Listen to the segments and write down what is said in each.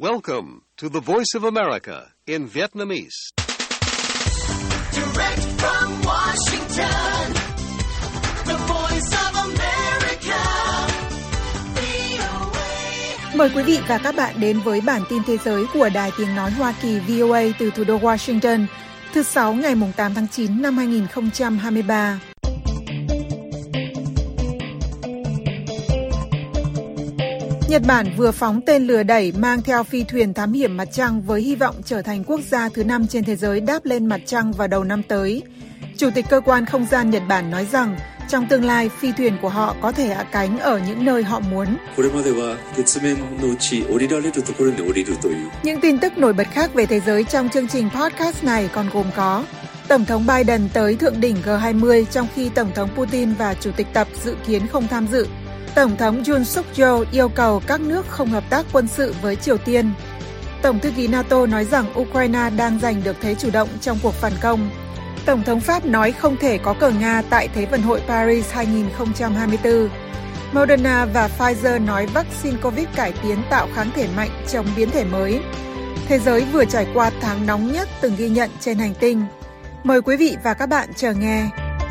Welcome to the Voice of America in Vietnamese. Direct from Washington, the Voice of America, VOA. Mời quý vị và các bạn đến với bản tin thế giới của Đài Tiếng Nói Hoa Kỳ VOA từ thủ đô Washington, thứ Sáu ngày 8 tháng 9 năm 2023. Nhật Bản vừa phóng tên lửa đẩy mang theo phi thuyền thám hiểm mặt trăng với hy vọng trở thành quốc gia thứ 5 trên thế giới đáp lên mặt trăng vào đầu năm tới. Chủ tịch cơ quan không gian Nhật Bản nói rằng trong tương lai phi thuyền của họ có thể hạ cánh ở những nơi họ muốn. Những tin tức nổi bật khác về thế giới trong chương trình podcast này còn gồm có: Tổng thống Biden tới thượng đỉnh G20 trong khi Tổng thống Putin và Chủ tịch Tập dự kiến không tham dự. Tổng thống Yoon Suk Yeol yêu cầu các nước không hợp tác quân sự với Triều Tiên. Tổng thư ký NATO nói rằng Ukraine đang giành được thế chủ động trong cuộc phản công. Tổng thống Pháp nói không thể có cờ Nga tại Thế vận hội Paris 2024. Moderna và Pfizer nói vaccine COVID cải tiến tạo kháng thể mạnh chống biến thể mới. Thế giới vừa trải qua tháng nóng nhất từng ghi nhận trên hành tinh. Mời quý vị và các bạn chờ nghe.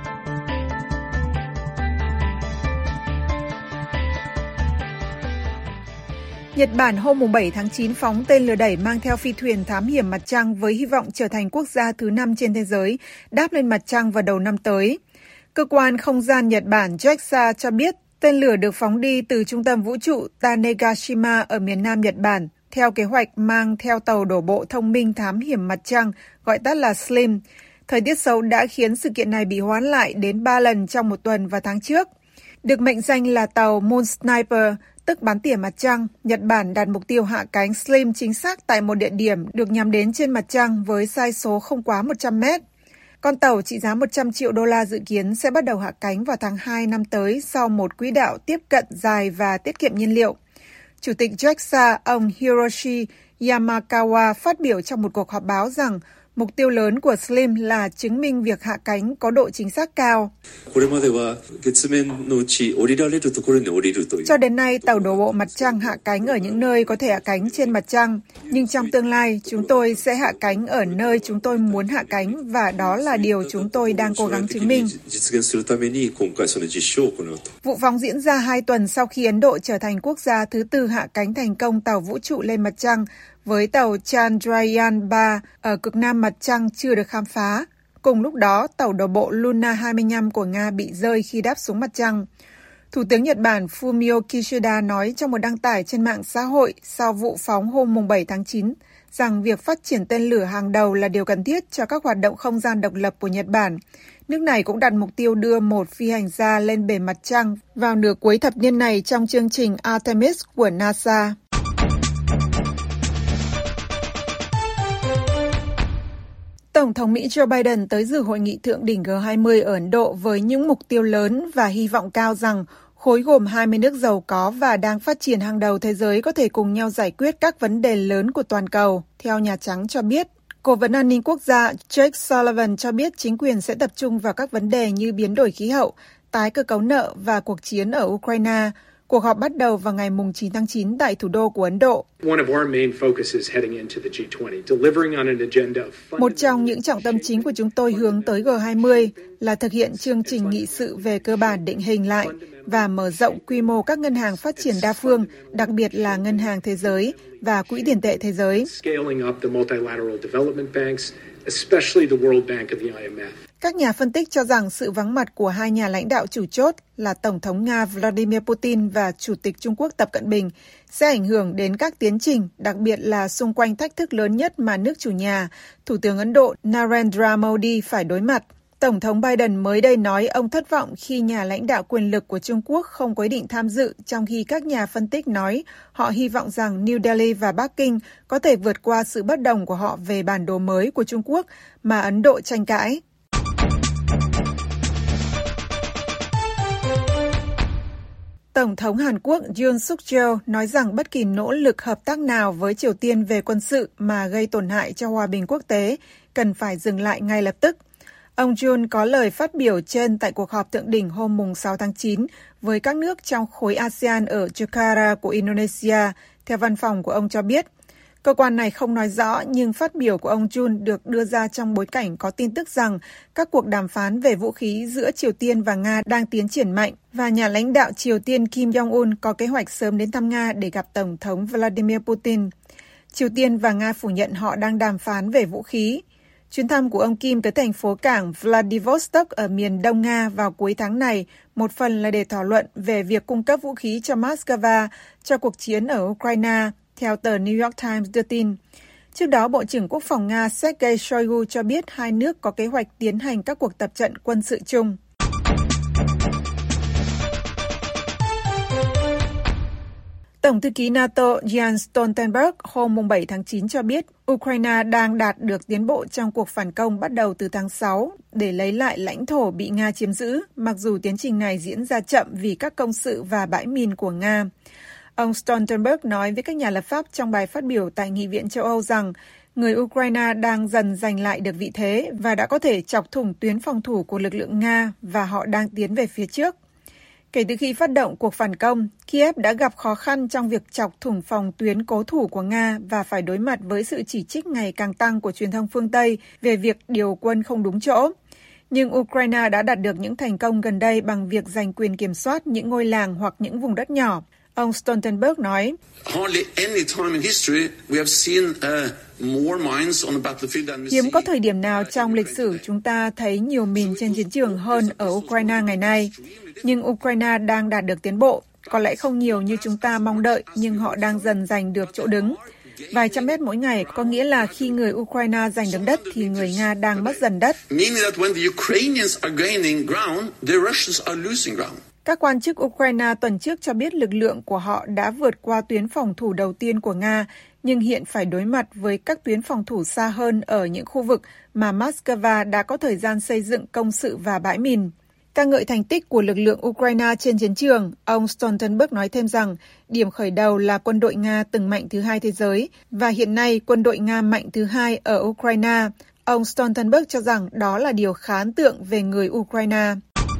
Nhật Bản hôm 7 tháng 9 phóng tên lửa đẩy mang theo phi thuyền thám hiểm mặt trăng với hy vọng trở thành quốc gia thứ 5 trên thế giới đáp lên mặt trăng vào đầu năm tới. Cơ quan không gian Nhật Bản JAXA cho biết tên lửa được phóng đi từ trung tâm vũ trụ Tanegashima ở miền Nam Nhật Bản theo kế hoạch mang theo tàu đổ bộ thông minh thám hiểm mặt trăng gọi tắt là SLIM. Thời tiết xấu đã khiến sự kiện này bị hoãn lại đến 3 lần trong một tuần vào tháng trước. Được mệnh danh là tàu Moon Sniper, tức bắn tỉa mặt trăng, Nhật Bản đặt mục tiêu hạ cánh SLIM chính xác tại một địa điểm được nhắm đến trên mặt trăng với sai số không quá 100 mét. Con tàu trị giá 100 triệu đô la dự kiến sẽ bắt đầu hạ cánh vào tháng 2 năm tới sau một quỹ đạo tiếp cận dài và tiết kiệm nhiên liệu. Chủ tịch JAXA, ông Hiroshi Yamakawa phát biểu trong một cuộc họp báo rằng mục tiêu lớn của SLIM là chứng minh việc hạ cánh có độ chính xác cao. Cho đến nay, tàu đổ bộ mặt trăng hạ cánh ở những nơi có thể hạ cánh trên mặt trăng. Nhưng trong tương lai, chúng tôi sẽ hạ cánh ở nơi chúng tôi muốn hạ cánh và đó là điều chúng tôi đang cố gắng chứng minh. Vụ phóng diễn ra 2 tuần sau khi Ấn Độ trở thành quốc gia thứ 4 hạ cánh thành công tàu vũ trụ lên mặt trăng, với tàu Chandrayaan-3 ở cực nam mặt trăng chưa được khám phá. Cùng lúc đó, tàu đổ bộ Luna 25 của Nga bị rơi khi đáp xuống mặt trăng. Thủ tướng Nhật Bản Fumio Kishida nói trong một đăng tải trên mạng xã hội sau vụ phóng hôm 7 tháng 9 rằng việc phát triển tên lửa hàng đầu là điều cần thiết cho các hoạt động không gian độc lập của Nhật Bản. Nước này cũng đặt mục tiêu đưa một phi hành gia lên bề mặt trăng vào nửa cuối thập niên này trong chương trình Artemis của NASA. Tổng thống Mỹ Joe Biden tới dự hội nghị thượng đỉnh G20 ở Ấn Độ với những mục tiêu lớn và hy vọng cao rằng khối gồm 20 nước giàu có và đang phát triển hàng đầu thế giới có thể cùng nhau giải quyết các vấn đề lớn của toàn cầu, theo Nhà Trắng cho biết. Cố vấn an ninh quốc gia Jake Sullivan cho biết chính quyền sẽ tập trung vào các vấn đề như biến đổi khí hậu, tái cơ cấu nợ và cuộc chiến ở Ukraine. Cuộc họp bắt đầu vào ngày 9 tháng 9 tại thủ đô của Ấn Độ. Một trong những trọng tâm chính của chúng tôi hướng tới G20 là thực hiện chương trình nghị sự về cơ bản định hình lại và mở rộng quy mô các ngân hàng phát triển đa phương, đặc biệt là Ngân hàng Thế giới và Quỹ tiền tệ Thế giới. Các nhà phân tích cho rằng sự vắng mặt của hai nhà lãnh đạo chủ chốt là Tổng thống Nga Vladimir Putin và Chủ tịch Trung Quốc Tập Cận Bình sẽ ảnh hưởng đến các tiến trình, đặc biệt là xung quanh thách thức lớn nhất mà nước chủ nhà, Thủ tướng Ấn Độ Narendra Modi phải đối mặt. Tổng thống Biden mới đây nói ông thất vọng khi nhà lãnh đạo quyền lực của Trung Quốc không có ý định tham dự, trong khi các nhà phân tích nói họ hy vọng rằng New Delhi và Bắc Kinh có thể vượt qua sự bất đồng của họ về bản đồ mới của Trung Quốc mà Ấn Độ tranh cãi. Tổng thống Hàn Quốc Yoon Suk Yeol nói rằng bất kỳ nỗ lực hợp tác nào với Triều Tiên về quân sự mà gây tổn hại cho hòa bình quốc tế cần phải dừng lại ngay lập tức. Ông Yoon có lời phát biểu trên tại cuộc họp thượng đỉnh hôm 6 tháng 9 với các nước trong khối ASEAN ở Jakarta của Indonesia, theo văn phòng của ông cho biết. Cơ quan này không nói rõ, nhưng phát biểu của ông Jun được đưa ra trong bối cảnh có tin tức rằng các cuộc đàm phán về vũ khí giữa Triều Tiên và Nga đang tiến triển mạnh và nhà lãnh đạo Triều Tiên Kim Jong-un có kế hoạch sớm đến thăm Nga để gặp Tổng thống Vladimir Putin. Triều Tiên và Nga phủ nhận họ đang đàm phán về vũ khí. Chuyến thăm của ông Kim tới thành phố cảng Vladivostok ở miền Đông Nga vào cuối tháng này, một phần là để thảo luận về việc cung cấp vũ khí cho Moscow cho cuộc chiến ở Ukraine, theo tờ New York Times đưa tin. Trước đó, Bộ trưởng Quốc phòng Nga Sergei Shoigu cho biết hai nước có kế hoạch tiến hành các cuộc tập trận quân sự chung. Tổng thư ký NATO Jens Stoltenberg hôm 7 tháng 9 cho biết Ukraine đang đạt được tiến bộ trong cuộc phản công bắt đầu từ tháng 6 để lấy lại lãnh thổ bị Nga chiếm giữ, mặc dù tiến trình này diễn ra chậm vì các công sự và bãi mìn của Nga. Ông Stoltenberg nói với các nhà lập pháp trong bài phát biểu tại Nghị viện châu Âu rằng người Ukraine đang dần giành lại được vị thế và đã có thể chọc thủng tuyến phòng thủ của lực lượng Nga và họ đang tiến về phía trước. Kể từ khi phát động cuộc phản công, Kiev đã gặp khó khăn trong việc chọc thủng phòng tuyến cố thủ của Nga và phải đối mặt với sự chỉ trích ngày càng tăng của truyền thông phương Tây về việc điều quân không đúng chỗ. Nhưng Ukraine đã đạt được những thành công gần đây bằng việc giành quyền kiểm soát những ngôi làng hoặc những vùng đất nhỏ. Ông Stoltenberg nói, hiếm có thời điểm nào trong lịch sử chúng ta thấy nhiều mìn trên chiến trường hơn ở Ukraine ngày nay. Nhưng Ukraine đang đạt được tiến bộ, có lẽ không nhiều như chúng ta mong đợi, nhưng họ đang dần giành được chỗ đứng. Vài trăm mét mỗi ngày có nghĩa là khi người Ukraine giành được đất thì người Nga đang mất dần đất. Các quan chức Ukraine tuần trước cho biết lực lượng của họ đã vượt qua tuyến phòng thủ đầu tiên của Nga, nhưng hiện phải đối mặt với các tuyến phòng thủ xa hơn ở những khu vực mà Moscow đã có thời gian xây dựng công sự và bãi mìn. Ca ngợi thành tích của lực lượng Ukraine trên chiến trường, ông Stoltenberg nói thêm rằng điểm khởi đầu là quân đội Nga từng mạnh thứ hai thế giới và hiện nay quân đội Nga mạnh thứ hai ở Ukraine. Ông Stoltenberg cho rằng đó là điều khá ấn tượng về người Ukraine.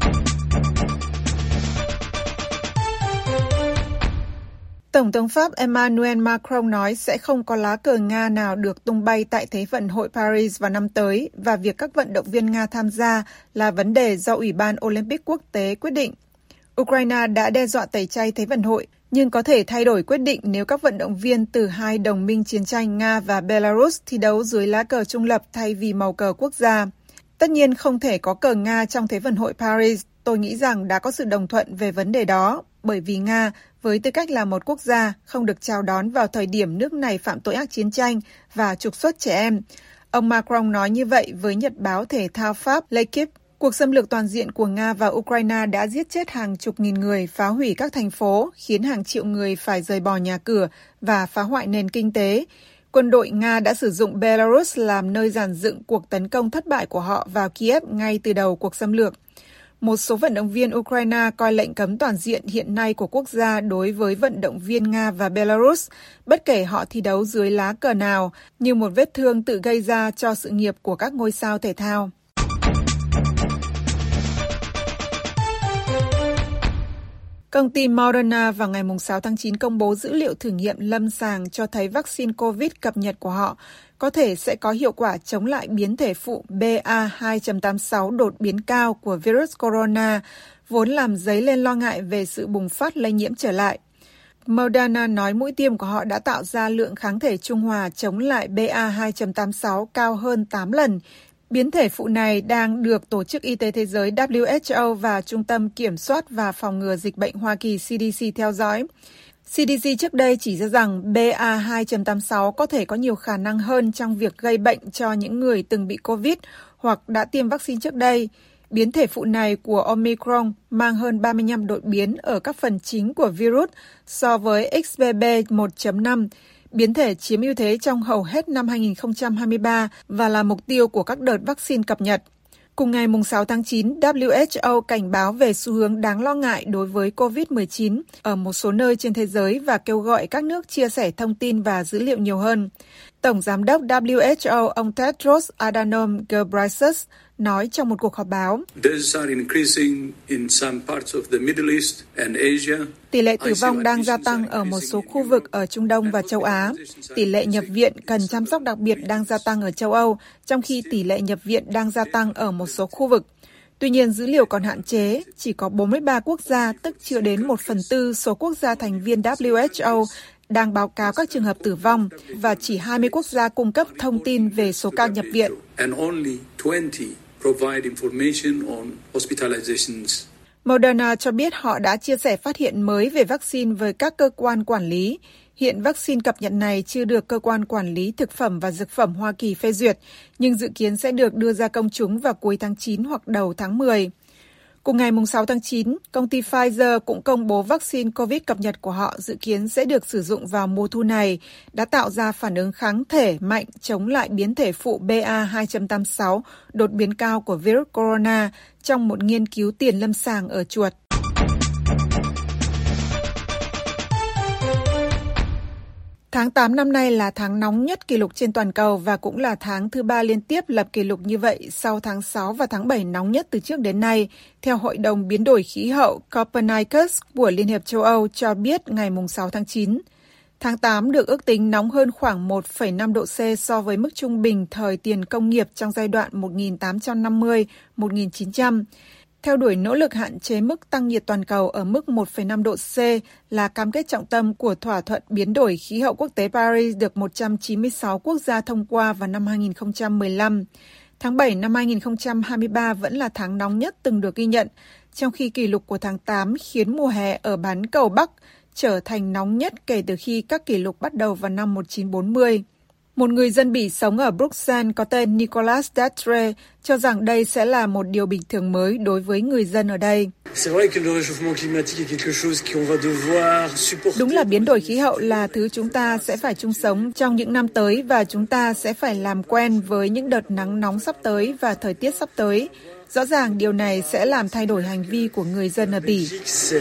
Tổng thống Pháp Emmanuel Macron nói sẽ không có lá cờ Nga nào được tung bay tại Thế vận hội Paris vào năm tới và việc các vận động viên Nga tham gia là vấn đề do Ủy ban Olympic quốc tế quyết định. Ukraine đã đe dọa tẩy chay Thế vận hội, nhưng có thể thay đổi quyết định nếu các vận động viên từ hai đồng minh chiến tranh Nga và Belarus thi đấu dưới lá cờ trung lập thay vì màu cờ quốc gia. Tất nhiên không thể có cờ Nga trong Thế vận hội Paris. Tôi nghĩ rằng đã có sự đồng thuận về vấn đề đó, bởi vì Nga, với tư cách là một quốc gia, không được chào đón vào thời điểm nước này phạm tội ác chiến tranh và trục xuất trẻ em. Ông Macron nói như vậy với nhật báo thể thao Pháp L'Equipe. Cuộc xâm lược toàn diện của Nga vào Ukraine đã giết chết hàng chục nghìn người, phá hủy các thành phố, khiến hàng triệu người phải rời bỏ nhà cửa và phá hoại nền kinh tế. Quân đội Nga đã sử dụng Belarus làm nơi dàn dựng cuộc tấn công thất bại của họ vào Kiev ngay từ đầu cuộc xâm lược. Một số vận động viên Ukraine coi lệnh cấm toàn diện hiện nay của quốc gia đối với vận động viên Nga và Belarus, bất kể họ thi đấu dưới lá cờ nào, như một vết thương tự gây ra cho sự nghiệp của các ngôi sao thể thao. Công ty Moderna vào ngày 6 tháng 9 công bố dữ liệu thử nghiệm lâm sàng cho thấy vaccine COVID cập nhật của họ có thể sẽ có hiệu quả chống lại biến thể phụ BA2.86 đột biến cao của virus corona, vốn làm dấy lên lo ngại về sự bùng phát lây nhiễm trở lại. Moderna nói mũi tiêm của họ đã tạo ra lượng kháng thể trung hòa chống lại BA2.86 cao hơn 8 lần. Biến thể phụ này đang được Tổ chức Y tế Thế giới WHO và Trung tâm Kiểm soát và Phòng ngừa Dịch bệnh Hoa Kỳ CDC theo dõi. CDC trước đây chỉ ra rằng BA2.86 có thể có nhiều khả năng hơn trong việc gây bệnh cho những người từng bị COVID hoặc đã tiêm vaccine trước đây. Biến thể phụ này của Omicron mang hơn 35 đột biến ở các phần chính của virus so với XBB 1.5, biến thể chiếm ưu thế trong hầu hết năm 2023 và là mục tiêu của các đợt vaccine cập nhật. Cùng ngày 6 tháng 9, WHO cảnh báo về xu hướng đáng lo ngại đối với COVID-19 ở một số nơi trên thế giới và kêu gọi các nước chia sẻ thông tin và dữ liệu nhiều hơn. Tổng Giám đốc WHO ông Tedros Adhanom Ghebreyesus nói trong một cuộc họp báo. Tỷ lệ tử vong đang gia tăng ở một số khu vực ở Trung Đông và châu Á. Tỷ lệ nhập viện cần chăm sóc đặc biệt đang gia tăng ở châu Âu, trong khi tỷ lệ nhập viện đang gia tăng ở một số khu vực. Tuy nhiên, dữ liệu còn hạn chế, chỉ có 43 quốc gia, tức chưa đến 1/4 số quốc gia thành viên WHO, đang báo cáo các trường hợp tử vong, và chỉ 20 quốc gia cung cấp thông tin về số ca nhập viện. Moderna cho biết họ đã chia sẻ phát hiện mới về vaccine với các cơ quan quản lý. Hiện vaccine cập nhật này chưa được Cơ quan Quản lý Thực phẩm và Dược phẩm Hoa Kỳ phê duyệt, nhưng dự kiến sẽ được đưa ra công chúng vào cuối tháng 9 hoặc đầu tháng 10. Cùng ngày 6 tháng 9, công ty Pfizer cũng công bố vaccine COVID cập nhật của họ dự kiến sẽ được sử dụng vào mùa thu này, đã tạo ra phản ứng kháng thể mạnh chống lại biến thể phụ BA.2.86 đột biến cao của virus corona trong một nghiên cứu tiền lâm sàng ở chuột. Tháng 8 năm nay là tháng nóng nhất kỷ lục trên toàn cầu và cũng là tháng thứ 3 liên tiếp lập kỷ lục như vậy sau tháng 6 và tháng 7 nóng nhất từ trước đến nay, theo Hội đồng Biến đổi Khí hậu Copernicus của Liên hiệp châu Âu cho biết ngày 6 tháng 9. Tháng 8 được ước tính nóng hơn khoảng 1,5 độ C so với mức trung bình thời tiền công nghiệp trong giai đoạn 1850-1900. Theo đuổi nỗ lực hạn chế mức tăng nhiệt toàn cầu ở mức 1,5 độ C là cam kết trọng tâm của thỏa thuận biến đổi khí hậu quốc tế Paris được 196 quốc gia thông qua vào năm 2015. Tháng 7 năm 2023 vẫn là tháng nóng nhất từng được ghi nhận, trong khi kỷ lục của tháng 8 khiến mùa hè ở bán cầu Bắc trở thành nóng nhất kể từ khi các kỷ lục bắt đầu vào năm 1940. Một người dân Bỉ sống ở Bruxelles có tên Nicolas Datre cho rằng đây sẽ là một điều bình thường mới đối với người dân ở đây. Đúng là biến đổi khí hậu là thứ chúng ta sẽ phải chung sống trong những năm tới và chúng ta sẽ phải làm quen với những đợt nắng nóng sắp tới và thời tiết sắp tới. Rõ ràng điều này sẽ làm thay đổi hành vi của người dân ở Bỉ.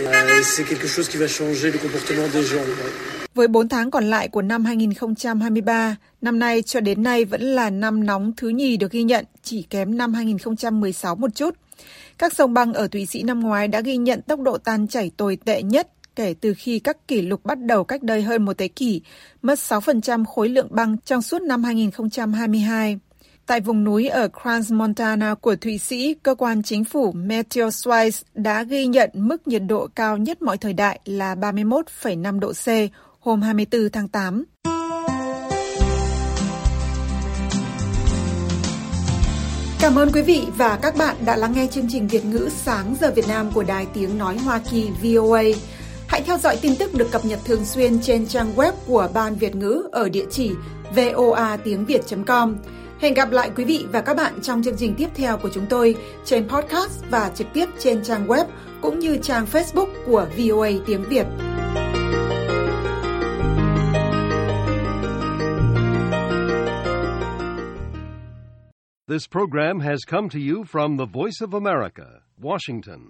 Với 4 tháng còn lại của năm 2023, năm nay cho đến nay vẫn là năm nóng thứ nhì được ghi nhận, chỉ kém năm 2016 một chút. Các sông băng ở Thụy Sĩ năm ngoái đã ghi nhận tốc độ tan chảy tồi tệ nhất kể từ khi các kỷ lục bắt đầu cách đây hơn một thế kỷ, mất 6% khối lượng băng trong suốt năm 2022. Tại vùng núi ở Crans-Montana của Thụy Sĩ, cơ quan chính phủ Meteosweiss đã ghi nhận mức nhiệt độ cao nhất mọi thời đại là 31,5 độ C hôm 24 tháng 8. Cảm ơn quý vị và các bạn đã lắng nghe chương trình Việt ngữ sáng giờ Việt Nam của Đài Tiếng Nói Hoa Kỳ VOA. Hãy theo dõi tin tức được cập nhật thường xuyên trên trang web của Ban Việt ngữ ở địa chỉ voatiengviet.com. Hẹn gặp lại quý vị và các bạn trong chương trình tiếp theo của chúng tôi trên podcast và trực tiếp trên trang web cũng như trang Facebook của VOA Tiếng Việt. This program has come to you from the Voice of America, Washington.